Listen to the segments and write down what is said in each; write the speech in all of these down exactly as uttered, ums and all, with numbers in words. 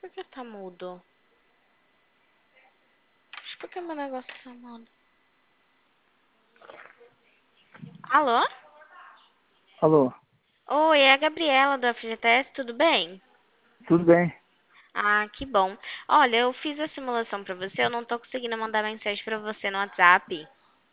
Por que tá mudo? Por que meu negócio tá mudo? Alô? Alô, Oi, é a Gabriela do F G T S, tudo bem? tudo bem? Ah, que bom. Olha, eu fiz a simulação pra você, eu não tô conseguindo mandar mensagem pra você no WhatsApp.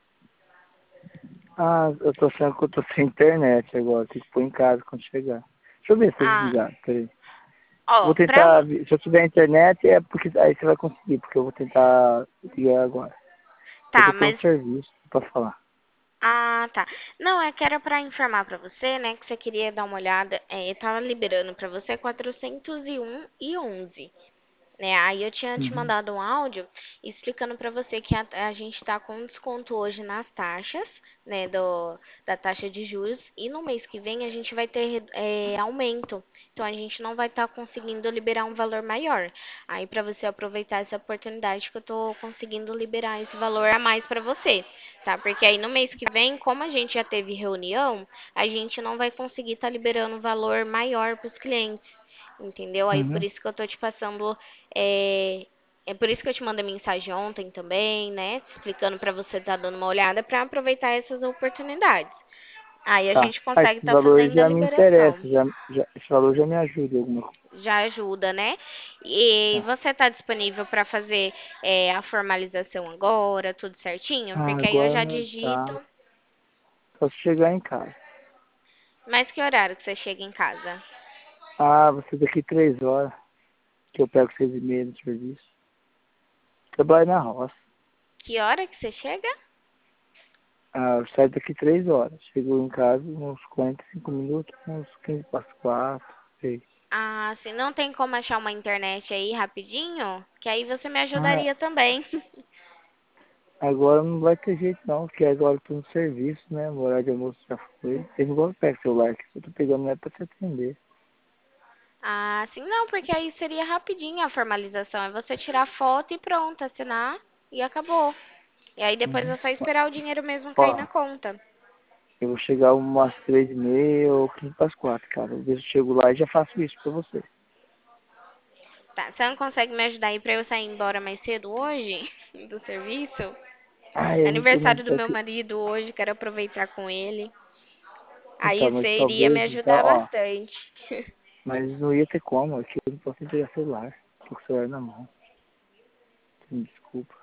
Ah, eu tô achando que eu tô sem internet agora, tem que pôr em casa quando chegar. Deixa eu ver se tá Ah, desligado, peraí. Vou ó, pra... tentar, vi- se eu tiver internet é porque aí você vai conseguir, porque eu vou tentar ligar agora. É que Tá, eu tô no mas... serviço, não posso falar. Ah, tá. Não, é que era pra informar pra você, né, que você queria dar uma olhada. É, tava liberando pra você quatrocentos e um e onze. Né? Aí eu tinha te Uhum, mandado um áudio explicando para você que a, a gente está com desconto hoje nas taxas, né, do, da taxa de juros, e no mês que vem a gente vai ter é, aumento. Então a gente não vai estar conseguindo liberar um valor maior. Aí para você aproveitar essa oportunidade que eu estou conseguindo liberar esse valor a mais para você, tá? Porque aí no mês que vem, como a gente já teve reunião, a gente não vai conseguir estar liberando um valor maior para os clientes. Entendeu? Aí por uhum. isso que eu tô te passando é, é por isso que eu te mandei mensagem ontem também, né? Explicando pra você estar dando uma olhada pra aproveitar essas oportunidades. Aí a Tá. gente Ah, consegue esse estar valor fazendo a já me interessa, liberação. já, já, esse valor já me ajuda em alguma coisa. Já ajuda, né? E Tá. você tá disponível pra fazer é, a formalização agora, tudo certinho? Ah, Porque aí eu já agora digito. tá. Só se chegar em casa. Mas que horário que você chega em casa? Ah, você daqui três horas, que eu pego seis e meia no serviço. Trabalho na roça. Que hora que você chega? Ah, eu saio daqui três horas. Chego em casa uns quarenta e cinco minutos, uns quinze para as quatro. Sei. Ah, se não tem como achar uma internet aí rapidinho, que aí você me Ah, ajudaria também. agora não vai ter jeito não, porque agora eu tô no serviço, né? O horário de almoço já foi. Tem igual eu pego o celular, que se eu tô pegando não é pra te atender. Ah, sim, não, porque aí seria rapidinho a formalização. É você tirar foto e pronto, assinar e acabou. E aí depois Uhum. é só esperar o dinheiro mesmo cair Ó, na conta. eu vou chegar umas três e meia ou quinze para as quatro, cara. Eu vejo se eu chego lá e já faço isso pra você. Tá, você não consegue me ajudar aí pra eu sair embora mais cedo hoje do serviço? Ah, eu não, eu não, Aniversário do é meu que- marido hoje, quero aproveitar com ele. então, Aí mas você iria me talvez, então, ajudar ó, bastante. mas não ia ter como, aqui eu não posso entregar celular. Tô com o celular na mão. Me desculpa,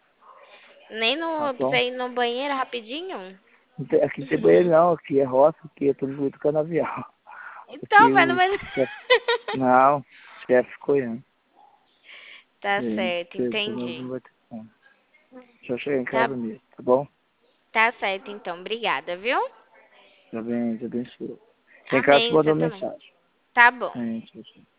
Nem tá no, pra bom? você ir no banheiro rapidinho? Não tem- Aqui não tem banheiro não, aqui é roça, aqui é tudo muito canavial. Então, Aqui vai no o banheiro. chefe, não, chefe coreano. Tá É, certo, que como não entendi. vai ter como. Já chegar em Tá, casa mesmo, tá bom? tá certo, então. Obrigada, viu? Já bem, já abençoe. Sem casa te Amém, você mandou também. mensagem. Tá bom. É, tchau, tchau.